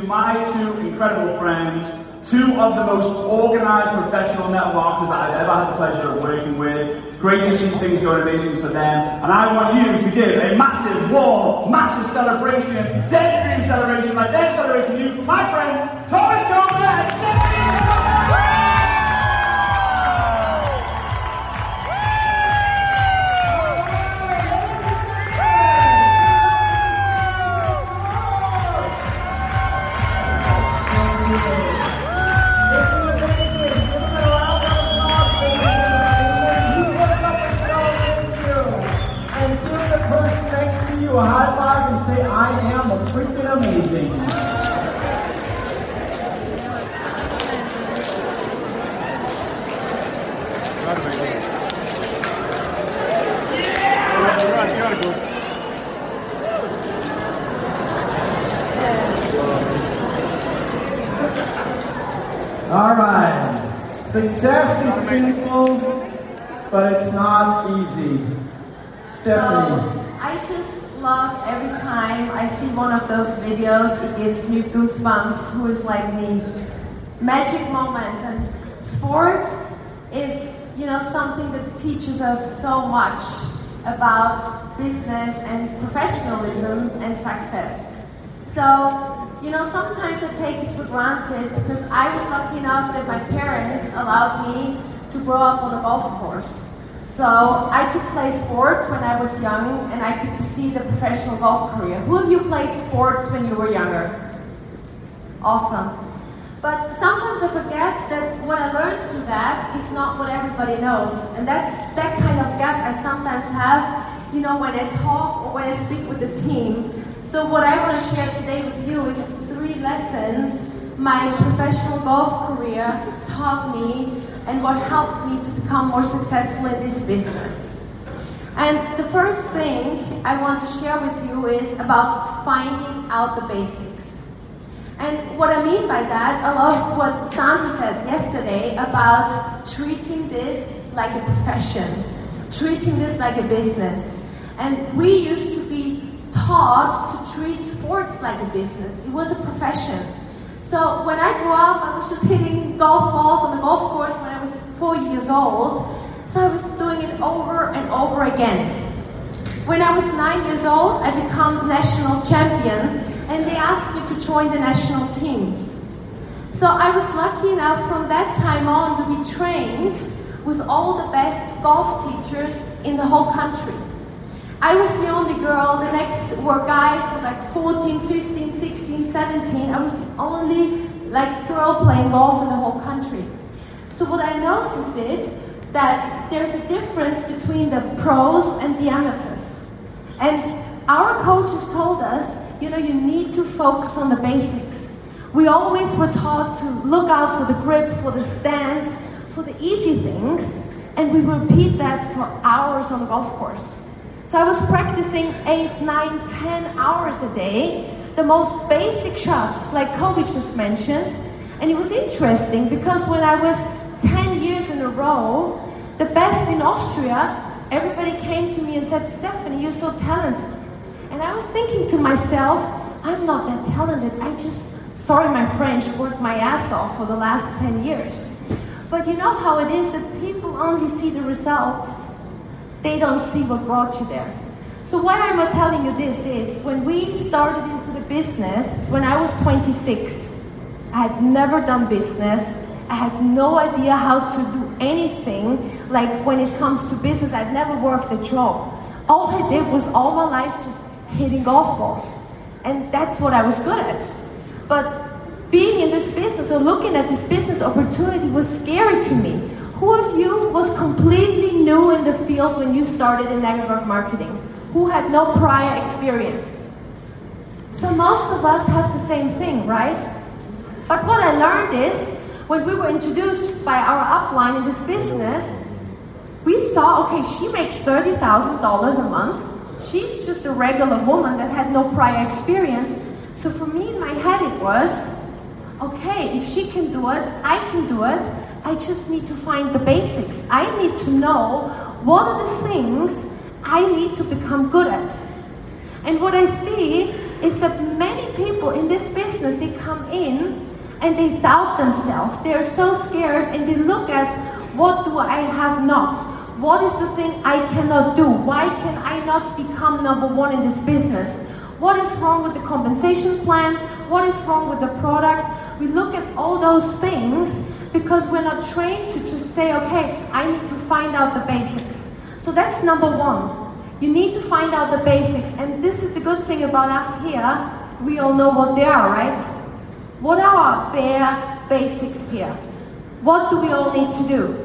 my two incredible friends, two of the most organised professional networkers that I've ever had the pleasure of working with. Great to see things going amazing for them. And I want you to give a massive, warm, massive celebration, dead dream celebration, like they're celebrating you, for my friends, Thomas Gomez and Stephanie Gomez! A high five and say, I am a freaking amazing. All right. Success is simple, but it's not easy. Stephanie. I just love every time I see one of those videos. It gives me goosebumps. Who is like me? Magic moments. And sports is, something that teaches us so much about business and professionalism and success. So, sometimes I take it for granted because I was lucky enough that my parents allowed me to grow up on a golf course. So I could play sports when I was young and I could pursue the professional golf career. Who of you played sports when you were younger? Awesome. But sometimes I forget that what I learned through that is not what everybody knows. And that's that kind of gap I sometimes have, when I talk or when I speak with the team. So what I want to share today with you is 3 lessons my professional golf career taught me and what helped me to become more successful in this business. And the first thing I want to share with you is about finding out the basics. And what I mean by that, I love what Sandra said yesterday about treating this like a profession, treating this like a business. And we used to be taught to treat sports like a business. It was a profession. So when I grew up, I was just hitting golf balls on the golf course when I was 4 years old. So I was doing it over and over again. When I was 9 years old, I became national champion and they asked me to join the national team. So I was lucky enough from that time on to be trained with all the best golf teachers in the whole country. I was the only girl. The next were guys with like 14, 15, 16, 17. I was the only girl playing golf in the whole country. So what I noticed is that there's a difference between the pros and the amateurs. And our coaches told us, you need to focus on the basics. We always were taught to look out for the grip, for the stance, for the easy things, and we repeat that for hours on the golf course. So I was practicing 8, 9, 10 hours a day, the most basic shots, like Kobe just mentioned. And it was interesting because when I was 10 years in a row, the best in Austria, everybody came to me and said, Stephanie, you're so talented. And I was thinking to myself, I'm not that talented. I just, sorry my French, worked my ass off for the last 10 years. But you know how it is that people only see the results. They don't see what brought you there. So why I'm telling you this is, when we started into the business, when I was 26, I had never done business. I had no idea how to do anything. Like when it comes to business, I'd never worked a job. All I did was all my life just hitting golf balls. And that's what I was good at. But being in this business or looking at this business opportunity was scary to me. Who of you was completely new in the field when you started in network marketing? Who had no prior experience? So most of us have the same thing, right? But what I learned is, when we were introduced by our upline in this business, we saw, okay, she makes $30,000 a month. She's just a regular woman that had no prior experience. So for me in my head it was, okay, if she can do it, I can do it. I just need to find the basics. I need to know what are the things I need to become good at. And what I see is that many people in this business business, they come in and they doubt themselves. They are so scared and they look at, what do I have not? What is the thing I cannot do? Why can I not become number one in this business? What is wrong with the compensation plan? What is wrong with the product? We look at all those things because we're not trained to just say, okay, I need to find out the basics. So that's number one. You need to find out the basics. And this is the good thing about us here. We all know what they are, right? What are our bare basics here? What do we all need to do?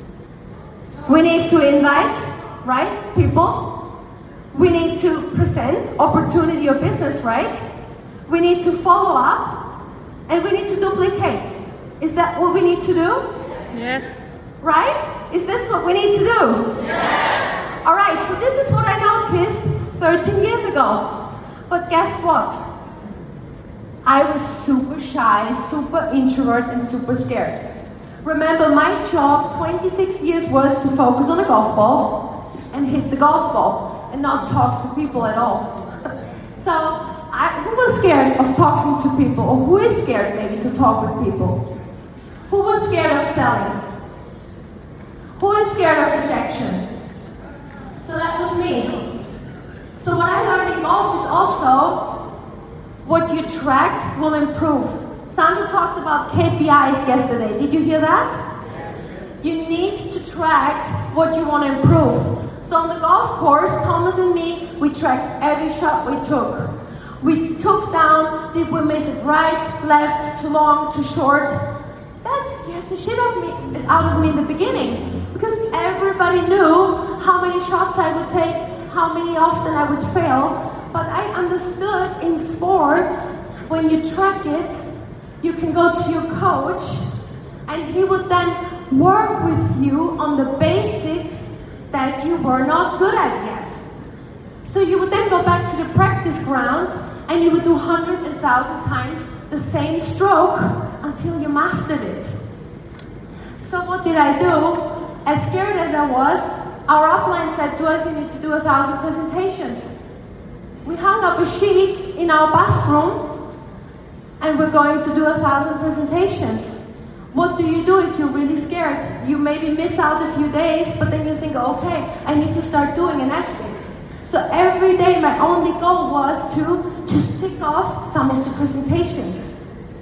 We need to invite, right, people. We need to present opportunity or business, right? We need to follow up, and we need to duplicate. Is that what we need to do? Yes. Right? Is this what we need to do? Yes. All right, so this is what I noticed 13 years ago. But guess what? I was super shy, super introvert, and super scared. Remember, my job 26 years was to focus on a golf ball and hit the golf ball and not talk to people at all. So, who was scared of talking to people? Or who is scared maybe to talk with people? Who was scared of selling? Who is scared of rejection? So that was me. So what I learned in golf is also what you track will improve. Sandra talked about KPIs yesterday. Did you hear that? You need to track what you want to improve. So on the golf course, Thomas and me, we tracked every shot we took. We took down, did we miss it right, left, too long, too short? That scared the shit out of me in the beginning. Because everybody knew how many shots I would take, how many often I would fail. But I understood in sports, when you track it, you can go to your coach and he would then work with you on the basics that you were not good at yet. So you would then go back to the practice ground and you would do 100,000 times the same stroke until you mastered it. So what did I do? As scared as I was, our upline said to us, you need to do 1,000 presentations. We hung up a sheet in our bathroom and we're going to do 1,000 presentations. What do you do if you're really scared? You maybe miss out a few days, but then you think, okay, I need to start doing and acting. So every day my only goal was to just tick off some of the presentations.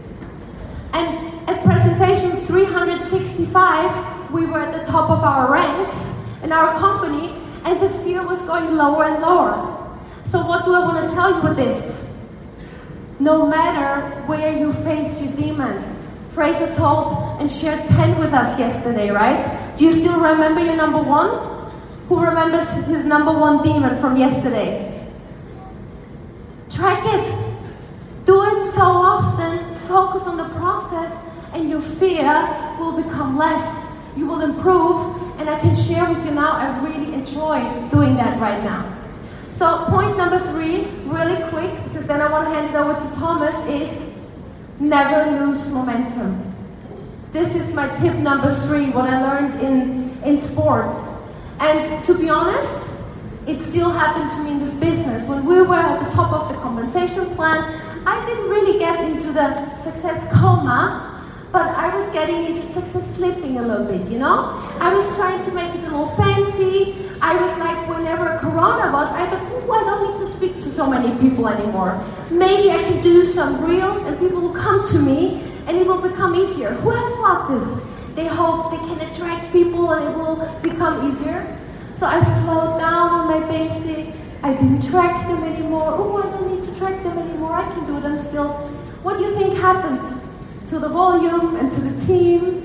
And at presentation 365, we were at the top of our ranks in our company, and the fear was going lower and lower. So what do I want to tell you with this? No matter where you face your demons. Fraser told and shared 10 with us yesterday, right? Do you still remember your number one? Who remembers his number one demon from yesterday? Track it. Do it so often. Focus on the process and your fear will become less. You will improve, and I can share with you now, I really enjoy doing that right now. So point number 3, really quick, because then I want to hand it over to Thomas, is never lose momentum. This is my tip number 3, what I learned in sports. And to be honest, it still happened to me in this business. When we were at the top of the compensation plan, I didn't really get into the success coma, but I was getting into success slipping a little bit, you know? I was trying to make it a little fancy. I was like, whenever Corona was, I thought, oh, I don't need to speak to so many people anymore. Maybe I can do some reels and people will come to me and it will become easier. Who has thought this? They hope they can attract people and it will become easier. So I slowed down on my basics. I didn't track them anymore. Oh, I don't need to track them anymore. I can do them still. What do you think happened to the volume and to the team?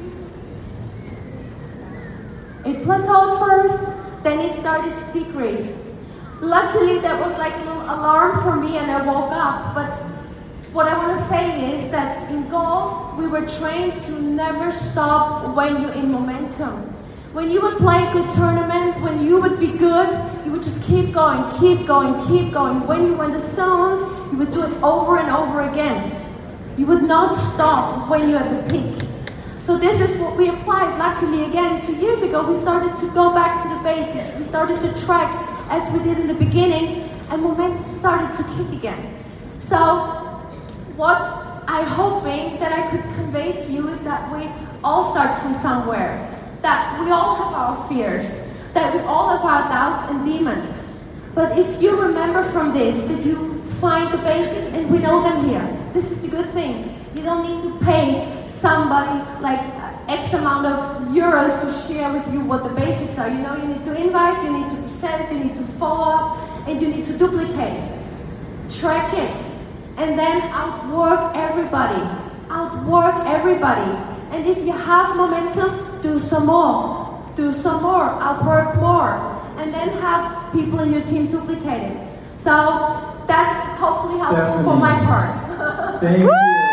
It plateaued first, then it started to decrease. Luckily, that was like a little alarm for me and I woke up. But what I want to say is that in golf, we were trained to never stop when you're in momentum. When you would play a good tournament, when you would be good, you would just keep going, keep going, keep going. When you were in the zone, you would do it over and over again. You would not stop when you're at the peak. So this is what we applied. Luckily, again, 2 years ago, we started to go back to the basics. We started to track as we did in the beginning, and momentum started to kick again. So what I'm hoping that I could convey to you is that we all start from somewhere. That we all have our fears. That we all have our doubts and demons. But if you remember from this, that you find the basics, and we know them here. This is the good thing. You don't need to pay somebody like X amount of euros to share with you what the basics are. You know, you need to invite, you need to present, you need to follow up, and you need to duplicate. Track it. And then outwork everybody. Outwork everybody. And if you have momentum, do some more. Do some more. Outwork more. And then have people in your team duplicate it. So that's hopefully helpful for my part. Thank you.